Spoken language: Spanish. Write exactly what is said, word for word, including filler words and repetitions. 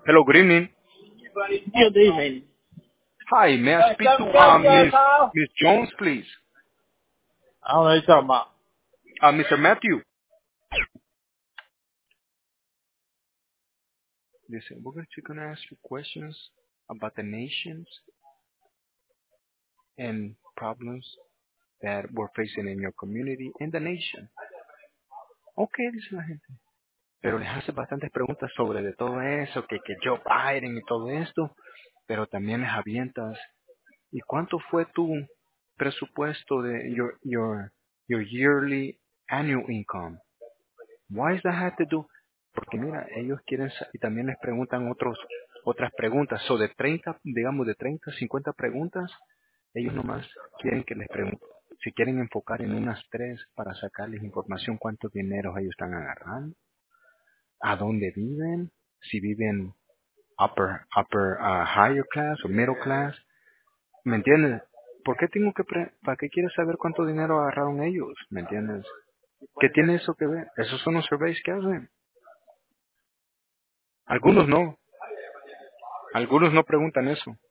Hello, good evening. Good evening. Hi, may I speak to uh, Miss Miss Jones, please? I don't know what you're talking about. Uh, Mister Matthew. Listen, we're going to ask you questions about the nations and problems that we're facing in your community and the nation. Okay, dice la gente. Pero les hace bastantes preguntas sobre de todo eso, que, que Joe Biden y todo esto, pero también les avientas. ¿Y cuánto fue tu presupuesto de your your your yearly annual income? Why does that have to do? Porque mira, ellos quieren sa- y también les preguntan otros otras preguntas. So de treinta, digamos de treinta, cincuenta preguntas, ellos nomás quieren que les pregunten. Si quieren enfocar en unas tres para sacarles información cuántos dineros ellos están agarrando, a dónde viven, si viven upper upper uh, higher class o middle class, ¿me entiendes? ¿Por qué tengo que pre para qué quieres saber cuánto dinero agarraron ellos? ¿Me entiendes? ¿Qué tiene eso que ver? Esos son los surveys que hacen. Algunos no, algunos no preguntan eso.